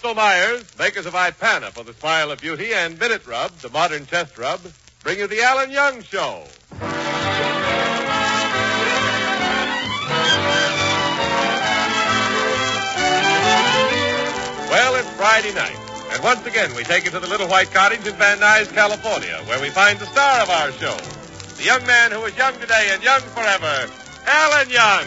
Bristol Myers, makers of Ipana for the smile of beauty, and Minute Rub, the modern chest rub, bring you the Alan Young Show. Well, it's Friday night, and once again we take you to the Little White Cottage in Van Nuys, California, where we find the star of our show, the young man who is young today and young forever, Alan Young.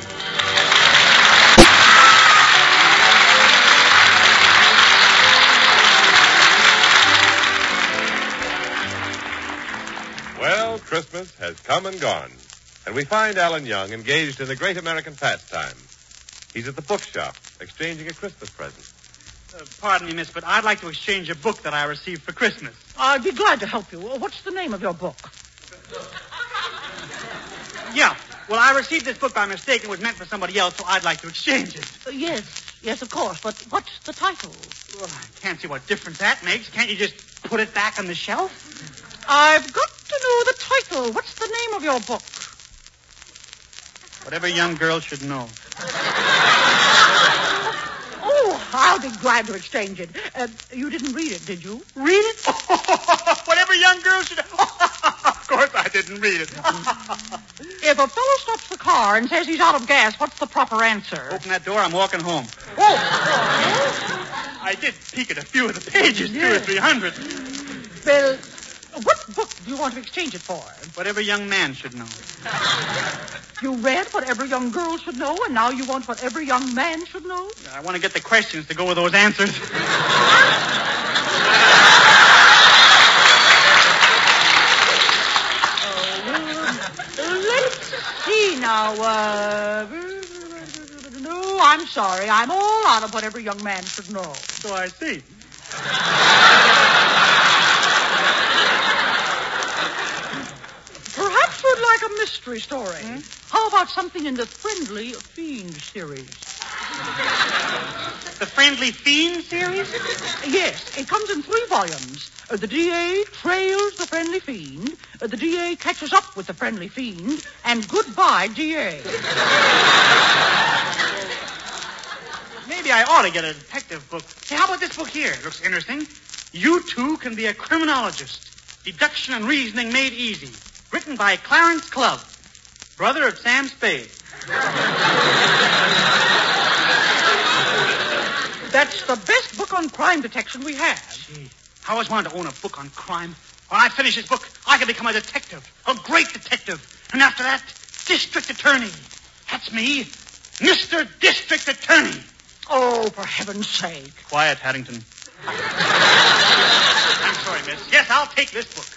Well, Christmas has come and gone, and we find Alan Young engaged in a great American pastime. He's at the bookshop, exchanging a Christmas present. Pardon me, miss, but I'd like to exchange a book that I received for Christmas. I'd be glad to help you. What's the name of your book? Yeah. Well, I received this book by mistake. It was meant for somebody else, so I'd like to exchange it. Yes, of course. But what's the title? Well, I can't see what difference that makes. Can't you just put it back on the shelf? I've got to know the title. What's the name of your book? Whatever young girl should know. Oh, I'll be glad to exchange it. You didn't read it, did you? Read it? Whatever young girl should know. Of course I didn't read it. If a fellow stops the car and says he's out of gas, what's the proper answer? Open that door, I'm walking home. Oh! I did peek at a few of the pages, Yes. 200 or 300. Well, what book do you want to exchange it for? Whatever young man should know. You read what every young girl should know, and now you want what every young man should know? I want to get the questions to go with those answers. Let's see now. No, I'm sorry. I'm all out of what every young man should know. So I see. Perhaps you'd like a mystery story. How about something in the Friendly Fiend series? The Friendly Fiend series? Yes, it comes in 3 volumes. The DA trails the Friendly Fiend, the DA catches up with the Friendly Fiend, and goodbye, DA. Maybe I ought to get a detective book. Hey, how about this book here? It looks interesting. You Too Can Be a Criminologist. Deduction and Reasoning Made Easy. Written by Clarence Clubb, brother of Sam Spade. That's the best book on crime detection we have. Gee, I always wanted to own a book on crime. When I finish this book, I can become a detective. A great detective. And after that, district attorney. That's me. Mr. District Attorney. Oh, for heaven's sake. Quiet, Haddington. I'm sorry, miss. Yes, I'll take this book.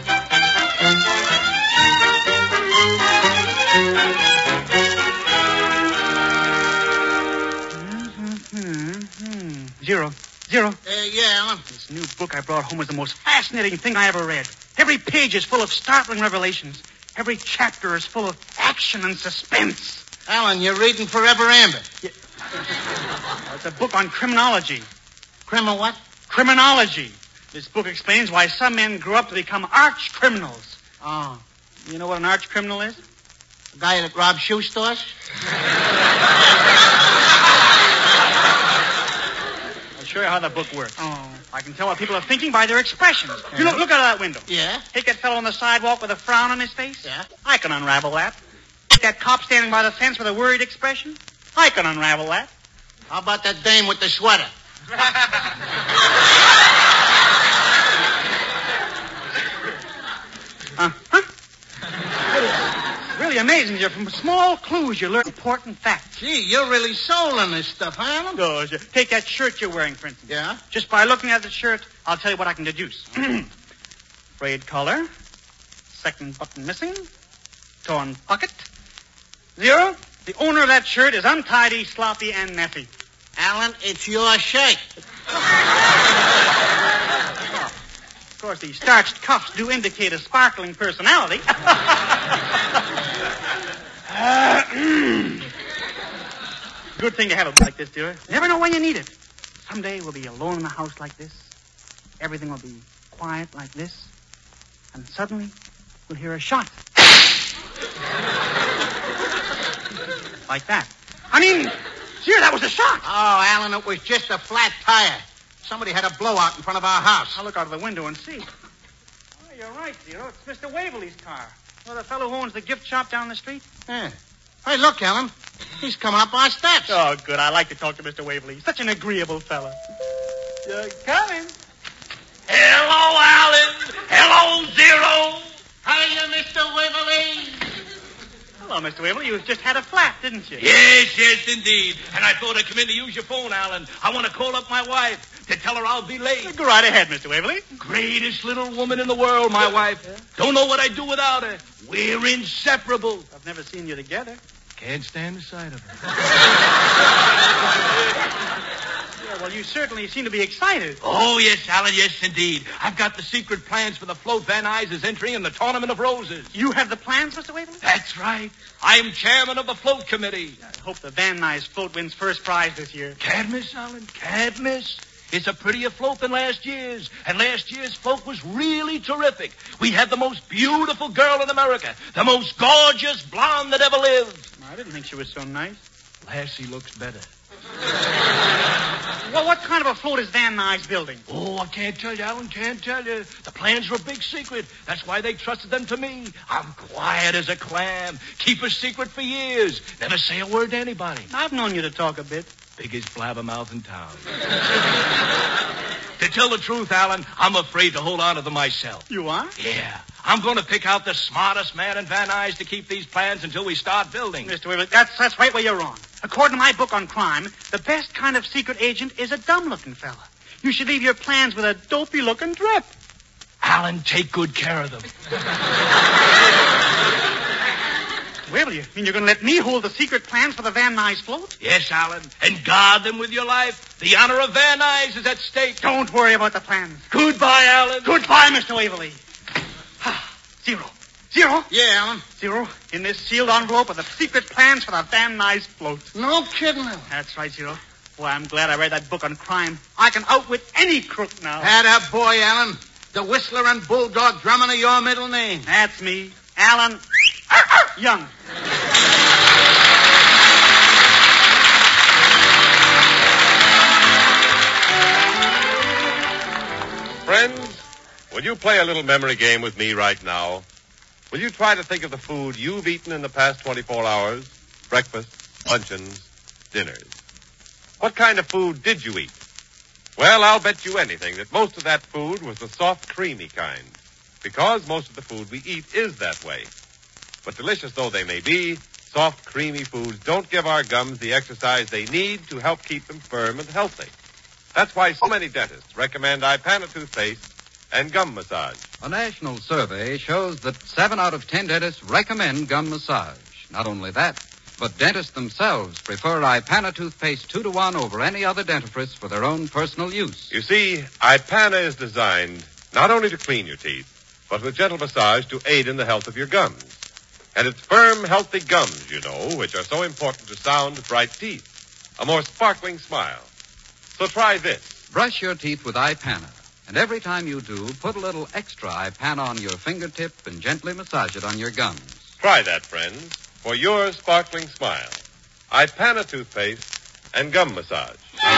Zero. Yeah, Alan. This new book I brought home is the most fascinating thing I ever read. Every page is full of startling revelations. Every chapter is full of action and suspense. Alan, you're reading Forever Amber. Yeah. It's a book on criminology. What? Criminology. This book explains why some men grew up to become arch criminals. Oh. You know what an arch criminal is? The guy that robs shoe stores? I'll show you how the book works. Oh. I can tell what people are thinking by their expressions. You look out of that window. Yeah? Take that fellow on the sidewalk with a frown on his face. Yeah? I can unravel that. Take that cop standing by the fence with a worried expression. I can unravel that. How about that dame with the sweater? It's really amazing, dear. From small clues, you learn important facts. Gee, you're really sold on this stuff, huh, Alan? Oh, take that shirt you're wearing, for instance. Yeah? Just by looking at the shirt, I'll tell you what I can deduce. Frayed collar. Second button missing. Torn pocket. Zero. The owner of that shirt is untidy, sloppy, and messy. Alan, it's your shirt. Of course, the starched cuffs do indicate a sparkling personality. Good thing to have a book like this, dear. Never know when you need it. Someday we'll be alone in a house like this. Everything will be quiet like this. And suddenly, we'll hear a shot. Like that. I mean, dear, that was a shot. Oh, Alan, it was just a flat tire. Somebody had a blowout in front of our house. I'll look out of the window and see. Oh, you're right, Zero. It's Mr. Waverly's car. Well, the fellow who owns the gift shop down the street? Yeah. Hey, look, Alan. He's coming up our steps. Oh, good. I like to talk to Mr. Waverly. Such an agreeable fellow. You're coming. Hello, Alan. Hello, Zero. Hiya, Mr. Waverly. Hello, Mr. Waverly. You just had a flat, didn't you? Yes, indeed. And I thought I'd come in to use your phone, Alan. I want to call up my wife to tell her I'll be late. Go right ahead, Mr. Waverly. Greatest little woman in the world, my wife. Don't know what I'd do without her. We're inseparable. I've never seen you together. Can't stand the sight of her. Yeah, well, you certainly seem to be excited. Oh, yes, Alan, yes, indeed. I've got the secret plans for the float Van Nuys is entering in the Tournament of Roses. You have the plans, Mr. Waverly? That's right. I'm chairman of the float committee. I hope the Van Nuys float wins first prize this year. Can't miss, Alan, can't miss. It's a prettier float than last year's, and last year's float was really terrific. We had the most beautiful girl in America, the most gorgeous blonde that ever lived. I didn't think she was so nice. Lassie looks better. Well, what kind of a float is Van Nuys building? Oh, I can't tell you, Alan, can't tell you. The plans were a big secret. That's why they trusted them to me. I'm quiet as a clam. Keep a secret for years. Never say a word to anybody. I've known you to talk a bit. Biggest blabbermouth in town. To tell the truth, Alan, I'm afraid to hold on to them myself. You are? Yeah. I'm going to pick out the smartest man in Van Nuys to keep these plans until we start building. Mr. Waverly, that's right where you're wrong. According to my book on crime, the best kind of secret agent is a dumb-looking fella. You should leave your plans with a dopey-looking drip. Alan, take good care of them. Waverly, you mean you're going to let me hold the secret plans for the Van Nuys float? Yes, Alan, and guard them with your life. The honor of Van Nuys is at stake. Don't worry about the plans. Goodbye, Alan. Goodbye, Mr. Waverly. Zero. Zero? Yeah, Alan. Zero, in this sealed envelope are the secret plans for the Van Nuys float. No kidding, Alan. That's right, Zero. Boy, I'm glad I read that book on crime. I can outwit any crook now. Atta boy, Alan. The Whistler and Bulldog drumming are your middle name. That's me, Alan Young. Friends, will you play a little memory game with me right now? Will you try to think of the food you've eaten in the past 24 hours? Breakfast, luncheons, dinners. What kind of food did you eat? Well, I'll bet you anything that most of that food was the soft, creamy kind. Because most of the food we eat is that way. But delicious though they may be, soft, creamy foods don't give our gums the exercise they need to help keep them firm and healthy. That's why so many dentists recommend Ipana toothpaste and gum massage. A national survey shows that 7 out of 10 dentists recommend gum massage. Not only that, but dentists themselves prefer Ipana toothpaste 2-to-1 over any other dentifrice for their own personal use. You see, Ipana is designed not only to clean your teeth, but with gentle massage to aid in the health of your gums. And it's firm, healthy gums, you know, which are so important to sound, bright teeth. A more sparkling smile. So try this. Brush your teeth with Ipana. And every time you do, put a little extra Ipana on your fingertip and gently massage it on your gums. Try that, friends, for your sparkling smile. Ipana toothpaste and gum massage.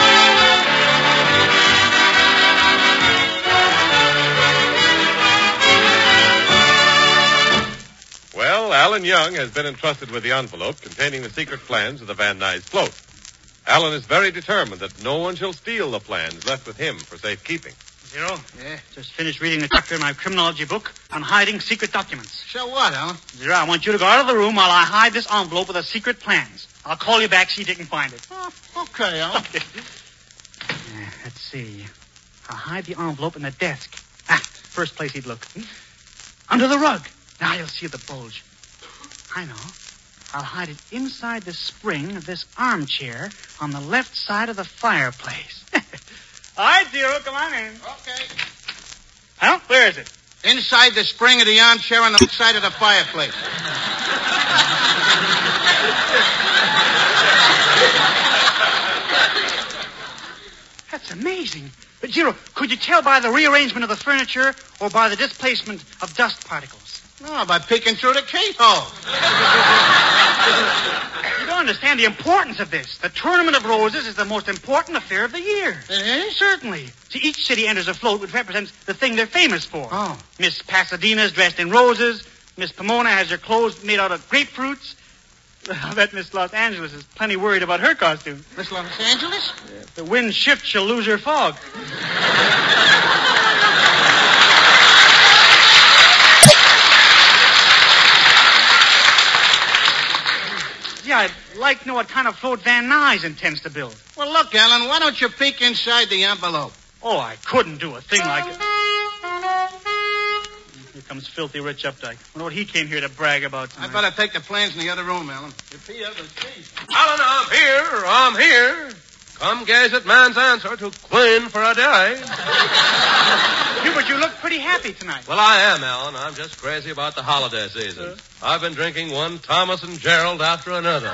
Well, Alan Young has been entrusted with the envelope containing the secret plans of the Van Nuys float. Alan is very determined that no one shall steal the plans left with him for safekeeping. Zero? Yeah? Just finished reading a chapter in my criminology book on hiding secret documents. So what, Alan? Zero, I want you to go out of the room while I hide this envelope with the secret plans. I'll call you back, see if you can find it. Oh, okay, Alan. Okay. Let's see. I'll hide the envelope in the desk. First place he'd look. Under the rug. Now you'll see the bulge. I know. I'll hide it inside the spring of this armchair on the left side of the fireplace. All right, Zero, come on in. Okay. Huh? Where is it? Inside the spring of the armchair on the left side of the fireplace. That's amazing. But, Zero, could you tell by the rearrangement of the furniture or by the displacement of dust particles? No, by peeking through the keyhole. You don't understand the importance of this. The Tournament of Roses is the most important affair of the year. It is? Certainly. See, each city enters a float which represents the thing they're famous for. Oh. Miss Pasadena's dressed in roses. Miss Pomona has her clothes made out of grapefruits. I bet Miss Los Angeles is plenty worried about her costume. Miss Los Angeles? If the wind shifts, she'll lose her fog. Yeah, I'd like to know what kind of float Van Nuys intends to build. Well, look, Alan, why don't you peek inside the envelope? Oh, I couldn't do a thing like it. Here comes Filthy Rich Updike. I wonder what he came here to brag about tonight. I better take the plans in the other room, Alan. If he ever sees. Alan, I'm here. Come gaze at man's answer to Quinn for a day. Hubert, you look pretty happy tonight. Well, I am, Alan. I'm just crazy about the holiday season. I've been drinking one Thomas and Gerald after another.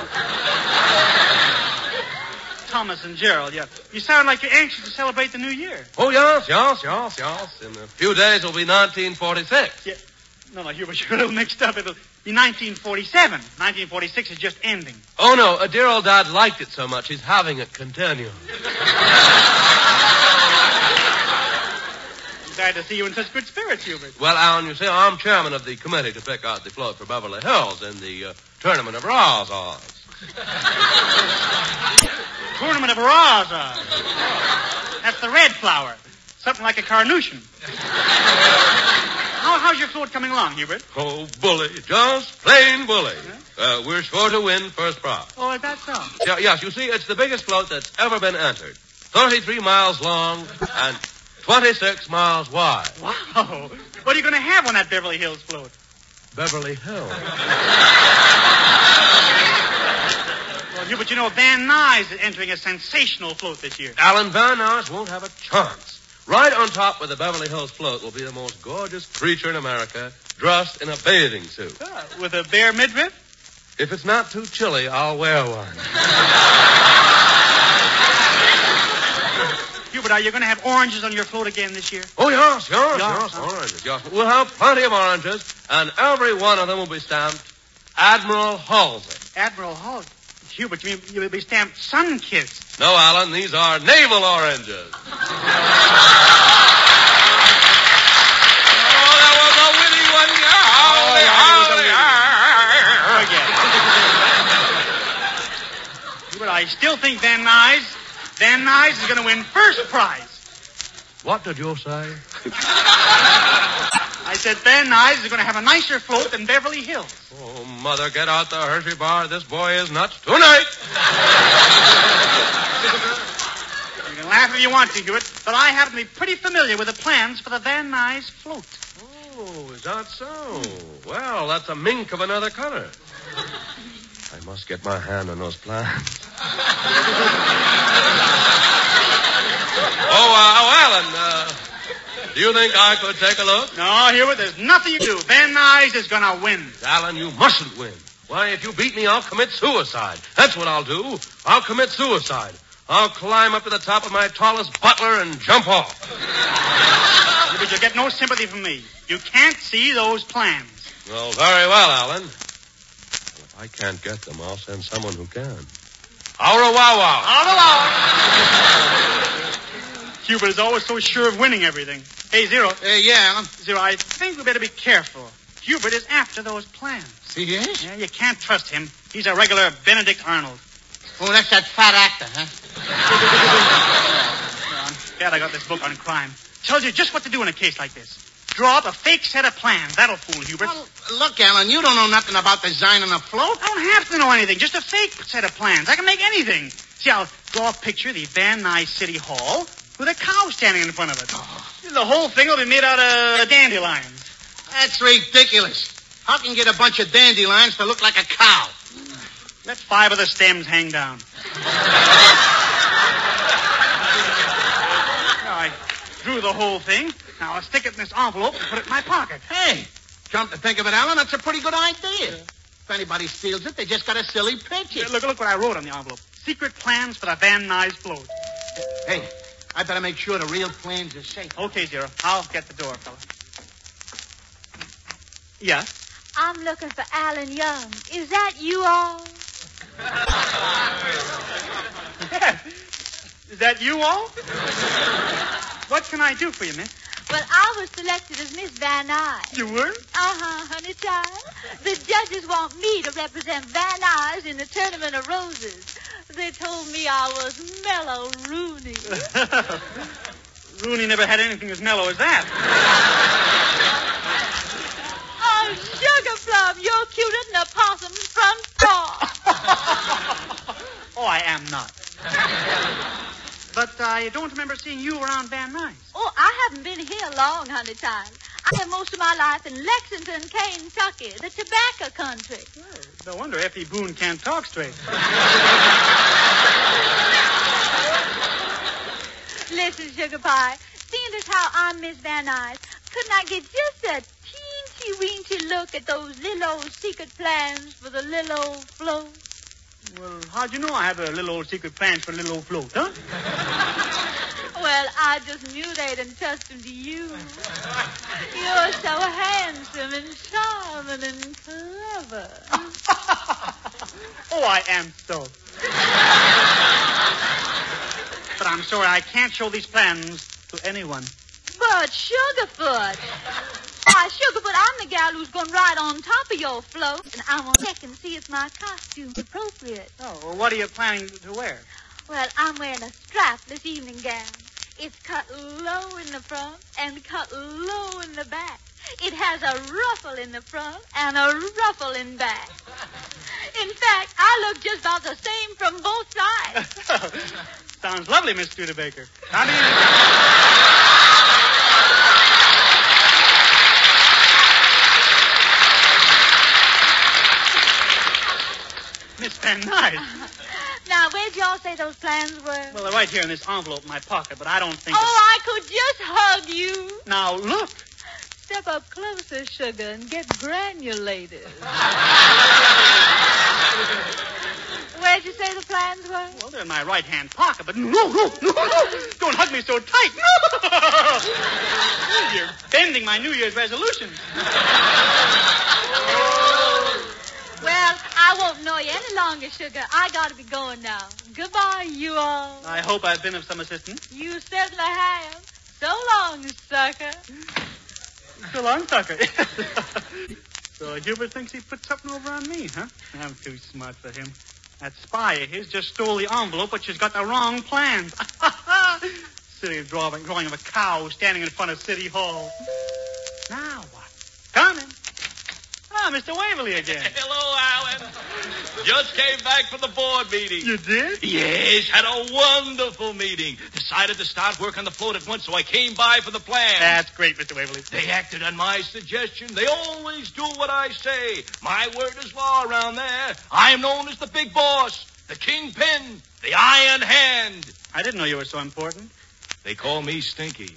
Thomas and Gerald, yeah. You sound like you're anxious to celebrate the new year. Oh, yes. In a few days, it'll be 1946. Yeah. No, Hubert, you're a little mixed up. It'll be 1947. 1946 is just ending. Oh, no. Dear old Dad liked it so much, he's having it continue. Glad to see you in such good spirits, Hubert. Well, Alan, you see, I'm chairman of the committee to pick out the float for Beverly Hills in the Tournament of Roses. Tournament of Roses. That's the red flower. Something like a carnation. How's your float coming along, Hubert? Oh, bully. Just plain bully. We're sure to win first prize. Oh, is that so? Yes, you see, it's the biggest float that's ever been entered. 33 miles long and 26 miles wide. Wow. What are you going to have on that Beverly Hills float? Beverly Hills. Well, Hubert, you know, Van Nuys is entering a sensational float this year. Alan Van Nuys won't have a chance. Right on top with the Beverly Hills float will be the most gorgeous creature in America, dressed in a bathing suit. With a bare midriff? If it's not too chilly, I'll wear one. Hubert, are you going to have oranges on your float again this year? Oh, yes, oranges, yes. We'll have plenty of oranges, and every one of them will be stamped Admiral Halsey. Admiral Halsey? Hubert, you mean you'll be stamped Sun-Kissed? No, Alan, these are naval oranges. Oh, that was a witty one. Hubert, I still think Van Nuys is going to win first prize. What did you say? I said Van Nuys is going to have a nicer float than Beverly Hills. Oh, Mother, get out the Hershey bar. This boy is nuts tonight. You can laugh if you want to, Hubert, but I happen to be pretty familiar with the plans for the Van Nuys float. Oh, is that so? Well, that's a mink of another color. I must get my hand on those plans. Alan, do you think I could take a look? No, Hubert, there's nothing you do. Van Nuys is going to win. Alan, you mustn't win. Why, if you beat me, I'll commit suicide. That's what I'll do. I'll commit suicide. I'll climb up to the top of my tallest butler and jump off. But you'll get no sympathy from me. You can't see those plans. Well, very well, Alan. Well, if I can't get them, I'll send someone who can. Au revoir. Au revoir. Hubert is always so sure of winning everything. Hey, Zero. Yeah, Alan. Zero, I think we better be careful. Hubert is after those plans. He is? Yeah, you can't trust him. He's a regular Benedict Arnold. Oh, that's that fat actor, huh? I'm glad I got this book on crime. Tells you just what to do in a case like this. Draw up a fake set of plans. That'll fool Hubert. Well, look, Alan, you don't know nothing about designing a float. I don't have to know anything. Just a fake set of plans. I can make anything. See, I'll draw a picture of the Van Nuys City Hall with a cow standing in front of it. Oh. The whole thing will be made out of dandelions. That's ridiculous. How can you get a bunch of dandelions to look like a cow? Let 5 of the stems hang down. I drew the whole thing. Now I'll stick it in this envelope and put it in my pocket. Hey, come to think of it, Alan, that's a pretty good idea. If anybody steals it, they just got a silly picture. Look what I wrote on the envelope. Secret plans for the Van Nuys float. Hey, I better make sure the real plans are safe. Okay, Zero. I'll get the door, fella. Yeah? I'm looking for Alan Young. Is that you all? Is that you all? What can I do for you, miss? Well, I was selected as Miss Van Nuys. You were? Uh-huh, honey child. The judges want me to represent Van Nuys in the Tournament of Roses. They told me I was mellow Rooney. Rooney never had anything as mellow as that. Oh, Sugar Plum, you're cuter than a possum's front paw. Oh, I am not. But I don't remember seeing you around Van Nuys. Oh, I haven't been here long, honey child. I spent most of my life in Lexington, Kentucky, the tobacco country. No wonder F.E. Boone can't talk straight. Listen, Sugar Pie, seeing as how I'm Miss Van Nuys, couldn't I get just a teensy-weensy look at those little old secret plans for the little old float? Well, how'd you know I have a little old secret plans for a little old float, huh? Well, I just knew they'd entrust them to you. You're so handsome and charming and clever. Oh, I am so. But I'm sorry, I can't show these plans to anyone. But Sugarfoot. Why, Sugarfoot, I'm the gal who's going to ride on top of your float, and I want to check and see if my costume's appropriate. Oh, well, what are you planning to wear? Well, I'm wearing a strapless evening gown. It's cut low in the front and cut low in the back. It has a ruffle in the front and a ruffle in back. In fact, I look just about the same from both sides. Sounds lovely, Miss Studebaker. Miss Van Nuys. Now, where'd y'all say those plans were? Well, they're right here in this envelope in my pocket, but I don't think... I could just hug you. Now, look. Step up closer, Sugar, and get granulated. Where'd you say the plans were? Well, they're in my right-hand pocket, but no. Don't hug me so tight. No. You're bending my New Year's resolutions. Well, I won't know you any longer, Sugar. I gotta be going now. Goodbye, you all. I hope I've been of some assistance. You certainly have. So long, sucker. So long, sucker. So Hubert thinks he put something over on me, huh? I'm too smart for him. That spy of his just stole the envelope, but she's got the wrong plans. Silly drawing of a cow standing in front of City Hall. Now what? Coming. Ah, Mr. Waverly again. Hello, Alan. Just came back from the board meeting. You did? Yes, had a wonderful meeting. Decided to start work on the float at once, so I came by for the plan. That's great, Mr. Waverly. They acted on my suggestion. They always do what I say. My word is law around there. I am known as the big boss, the kingpin, the iron hand. I didn't know you were so important. They call me Stinky.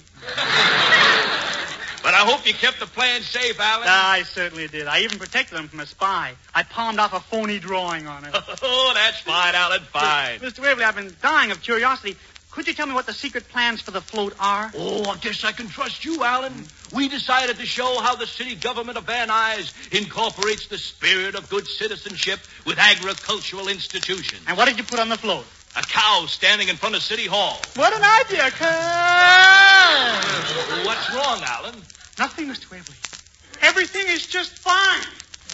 But I hope you kept the plan safe, Alan. I certainly did. I even protected them from a spy. I palmed off a phony drawing on it. Oh, that's fine, Alan, fine. Mr. Waverly, I've been dying of curiosity. Could you tell me what the secret plans for the float are? Oh, I guess I can trust you, Alan. We decided to show how the city government of Van Nuys incorporates the spirit of good citizenship with agricultural institutions. And what did you put on the float? A cow standing in front of City Hall. What an idea, What's wrong, Alan? Nothing, Mr. Waverly. Everything is just fine.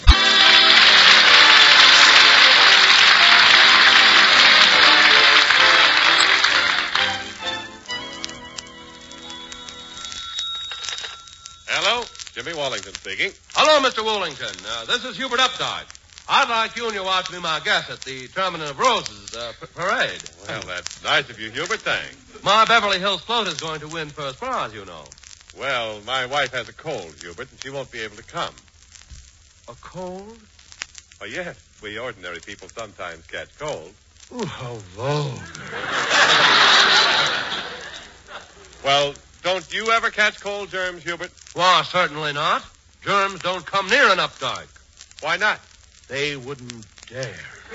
Hello, Jimmy Wallington speaking. Hello, Mr. Woolington. This is Hubert Updike. I'd like you and your wife to be my guests at the Tournament of Roses parade. Well, that's nice of you, Hubert. Thanks. My Beverly Hills float is going to win first prize, you know. Well, my wife has a cold, Hubert, and she won't be able to come. A cold? Oh, yes. We ordinary people sometimes catch colds. Ooh, how vulgar. Well, don't you ever catch cold germs, Hubert? Why, certainly not. Germs don't come near an Updike. Why not? They wouldn't dare.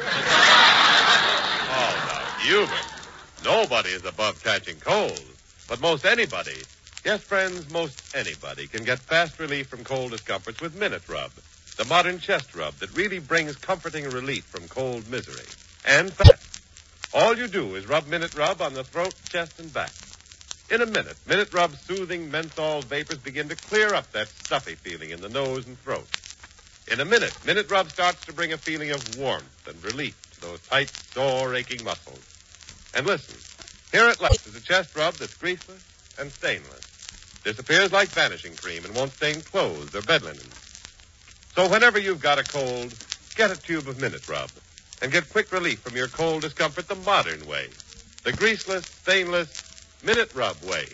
Oh, now, Hubert. Nobody is above catching colds. But most anybody, yes, friends, most anybody can get fast relief from cold discomforts with Minute Rub, the modern chest rub that really brings comforting relief from cold misery. and fast. All you do is rub Minute Rub on the throat, chest, and back. In a minute, Minute Rub's soothing menthol vapors begin to clear up that stuffy feeling in the nose and throat. In a minute, Minute Rub starts to bring a feeling of warmth and relief to those tight, sore, aching muscles. And listen, here at last is a chest rub that's greaseless and stainless. Disappears like vanishing cream and won't stain clothes or bed linen. So whenever you've got a cold, get a tube of Minute Rub and get quick relief from your cold discomfort the modern way. The greaseless, stainless Minute Rub way.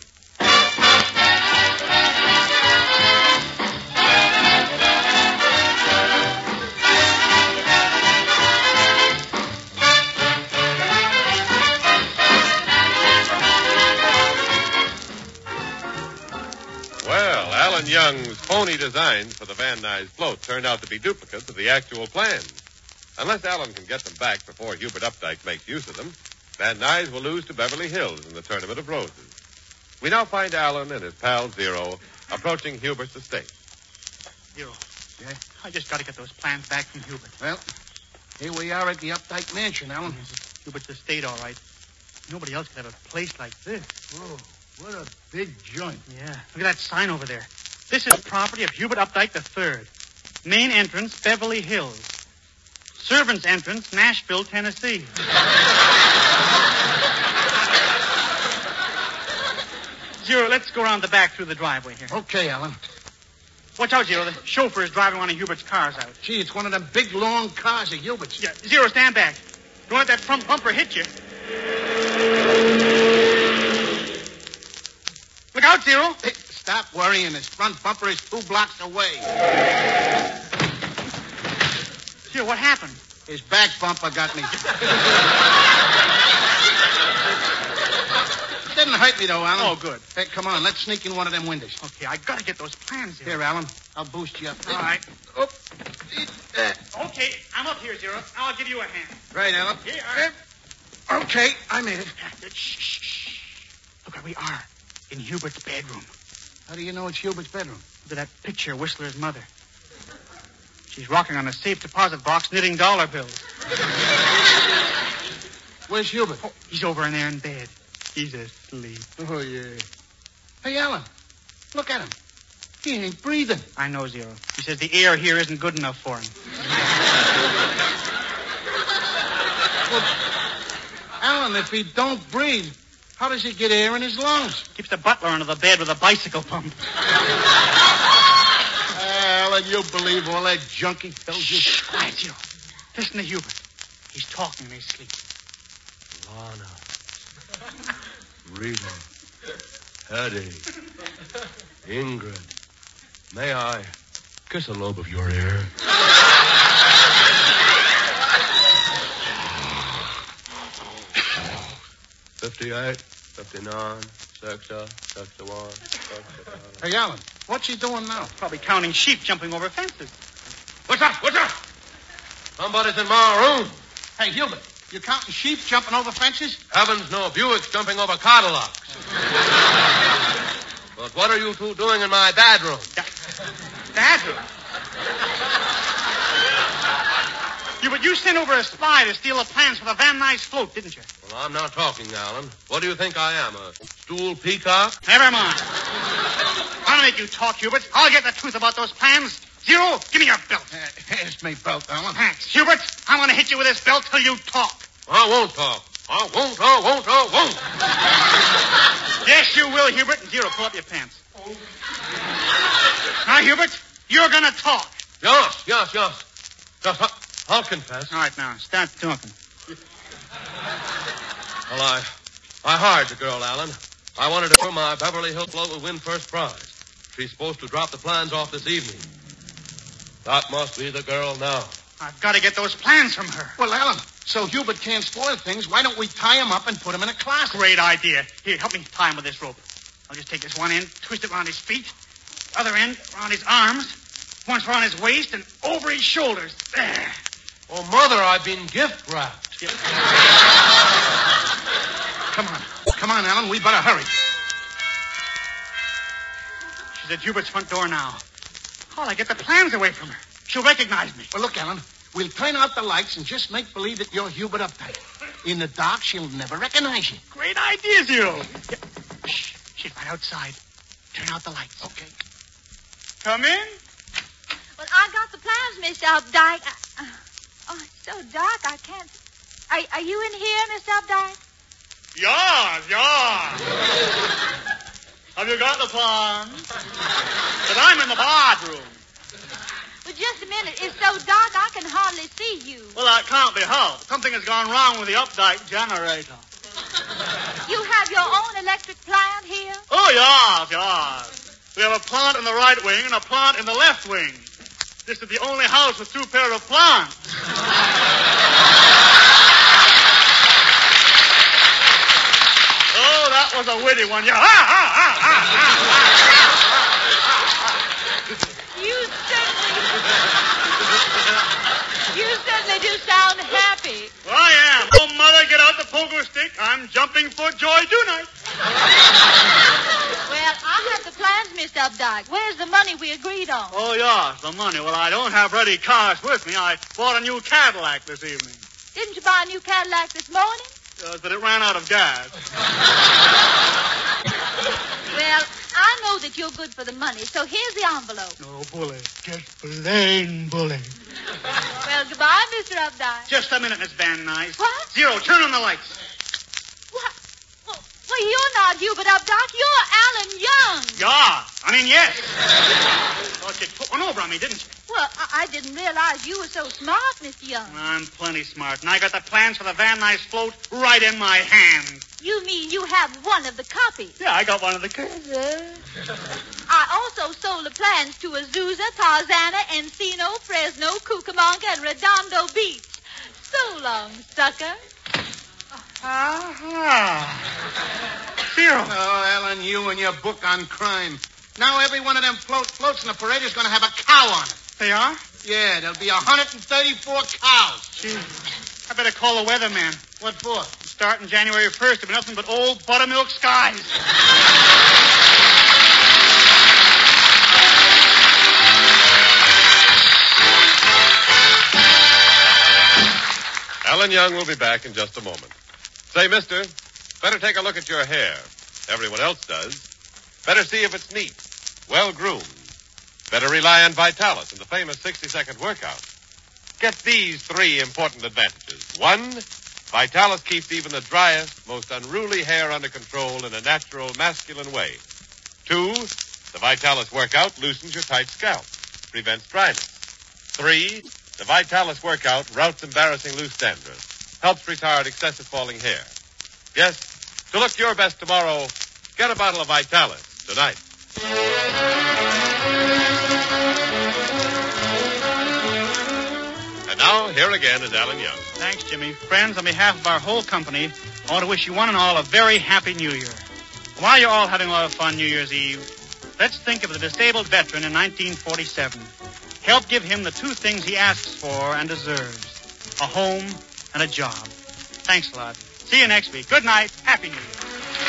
Well, Alan Young's phony designs for the Van Nuys float turned out to be duplicates of the actual plans. Unless Alan can get them back before Hubert Updike makes use of them, Van Nuys will lose to Beverly Hills in the Tournament of Roses. We now find Alan and his pal Zero approaching Hubert's estate. Zero. Yeah? I just got to get those plans back from Hubert. Well, here we are at the Updike Mansion, Alan. Hubert's estate, all right. Nobody else could have a place like this. Whoa, what a big joint. Yeah. Look at that sign over there. This is property of Hubert Updike III. Main entrance, Beverly Hills. Servants' entrance, Nashville, Tennessee. Zero, let's go around the back through the driveway here. Okay, Alan. Watch out, Zero. The chauffeur is driving one of Hubert's cars out. Gee, it's one of them big, long cars of Hubert's. Yeah, Zero, stand back. Don't let that front bumper hit you. Look out, Zero. Hey, stop worrying. His front bumper is 2 blocks away. Zero, what happened? His back bumper got me. Didn't hurt me, though, Alan. Oh, good. Hey, come on. Let's sneak in one of them windows. Okay, I got to get those plans, Zero. Here, Alan. I'll boost you up. All right. Oh. Okay, I'm up here, Zero. Now I'll give you a hand. Right, Alan. Here, all right. Okay, I made it. Shh. Look where we are. In Hubert's bedroom. How do you know it's Hubert's bedroom? Look at that picture of Whistler's mother. She's rocking on a safe deposit box, knitting dollar bills. Where's Hubert? Oh, he's over in there in bed. He's asleep. Oh, yeah. Hey, Alan, look at him. He ain't breathing. I know, Zero. He says the air here isn't good enough for him. Well, Alan, if he don't breathe, how does he get air in his lungs? Keeps the butler under the bed with a bicycle pump. Alan, you believe all that junk he tells you? Shh, quiet, Zero. Listen to Hubert. He's talking in his sleep. Lana. Rita. Headache. Ingrid. May I kiss a lobe of your ear? 58, 59, 60, 61, 62. Hey, Alan, what's he doing now? Probably counting sheep jumping over fences. What's up? Somebody's in my room. Hey, Hubert, you counting sheep jumping over fences? Heavens, no. Buick's jumping over Cadillacs. But what are you two doing in my bedroom? Bedroom? You sent over a spy to steal the plans for the Van Nuys float, didn't you? Well, I'm not talking, Alan. What do you think I am, a stool peacock? Never mind. I'll make you talk, Hubert. I'll get the truth about those plans. Zero, give me your belt. Here's me belt, Alan. Thanks. Hubert, I'm going to hit you with this belt till you talk. I won't talk. I won't. Yes, you will, Hubert. And Zero, pull up your pants. Now, Hubert, you're going to talk. Yes. I'll confess. All right, now, start talking. Well, I hired the girl, Alan. I wanted her my Beverly Hills float would win first prize. She's supposed to drop the plans off this evening. That must be the girl now. I've got to get those plans from her. Well, Alan, so Hubert can't spoil things, why don't we tie him up and put him in a closet? Great idea. Here, help me tie him with this rope. I'll just take this one end, twist it around his feet, other end around his arms, once around his waist, and over his shoulders. There. Oh, Mother, I've been gift wrapped. Come on, Alan, we better hurry. She's at Hubert's front door now. How'll I get the plans away from her? She'll recognize me. Well, look, Alan, We'll turn out the lights and just make believe that you're Hubert Updike. In the dark, she'll never recognize you. Great idea, Zero. Yeah. Shh. She's right outside. Turn out the lights. Okay. Come in. Well, I got the plans, Mr. Updike. It's so dark I can't... Are you in here, Mr. Updike? Yes. Have you got the plans? But I'm in the bathroom. Well, just a minute. It's so dark I can hardly see you. Well, that can't be helped. Something has gone wrong with the Updike generator. You have your own electric plant here? Oh, yes. We have a plant in the right wing and a plant in the left wing. This is the only house with two pair of plants. Oh, that was a witty one. Yeah. You certainly do sound happy. Well, I am. Oh, Mother, get out the pogo stick. I'm jumping for joy tonight. Well, I have the plans, Mr. Updike. Where's the money we agreed on? Oh, yes, the money. Well, I don't have ready cash with me. I bought a new Cadillac this evening. Didn't you buy a new Cadillac this morning? Yes, but it ran out of gas. Well, I know that you're good for the money, so here's the envelope. No, bully. Just plain bully. Well, goodbye, Mr. Updike. Just a minute, Miss Van Nuys. What? Zero, turn on the lights. What? Well, you're not Hubert Updike. You're Alan Young. Yeah, yes. Thought you'd put one over on me, didn't you? Well, I didn't realize you were so smart, Mr. Young. I'm plenty smart, and I got the plans for the Van Nuys float right in my hand. You mean you have one of the copies? Yeah, I got one of the copies. I also sold the plans to Azusa, Tarzana, Encino, Fresno, Cucamonga, and Redondo Beach. So long, sucker. Zero. Oh, Ellen, you and your book on crime. Now every one of them floats in the parade is going to have a cow on it. They are? Yeah, there'll be 134 cows. Gee, I better call the weatherman. What for? Starting January 1st, there'll be nothing but old buttermilk skies. Alan Young will be back in just a moment. Say, mister, better take a look at your hair. Everyone else does. Better see if it's neat, well-groomed. Better rely on Vitalis and the famous 60-second workout. Get these three important advantages. 1, Vitalis keeps even the driest, most unruly hair under control in a natural, masculine way. 2, the Vitalis workout loosens your tight scalp, prevents dryness. 3, the Vitalis workout routs embarrassing loose dandruff, helps retard excessive falling hair. Yes, to look your best tomorrow, get a bottle of Vitalis tonight. And now, here again is Alan Young. Thanks, Jimmy. Friends, on behalf of our whole company, I want to wish you one and all a very happy New Year. While you're all having a lot of fun New Year's Eve, let's think of the disabled veteran in 1947. Help give him the two things he asks for and deserves, a home and a job. Thanks a lot. See you next week. Good night. Happy New Year.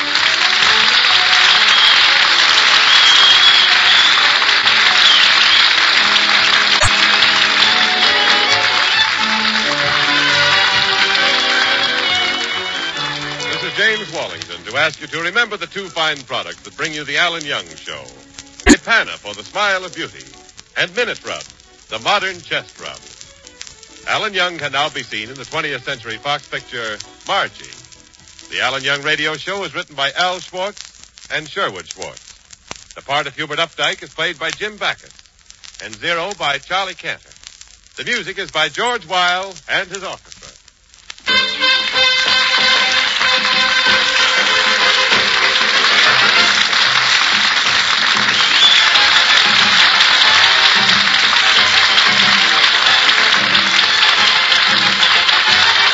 James Wallington to ask you to remember the two fine products that bring you the Alan Young Show. Ipana for the smile of beauty, and Minute Rub, the modern chest rub. Alan Young can now be seen in the 20th Century Fox picture, Margie. The Alan Young Radio Show is written by Al Schwartz and Sherwood Schwartz. The part of Hubert Updike is played by Jim Backus, and Zero by Charlie Cantor. The music is by George Weil and his orchestra.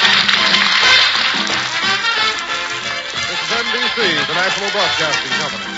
The National Broadcasting Company.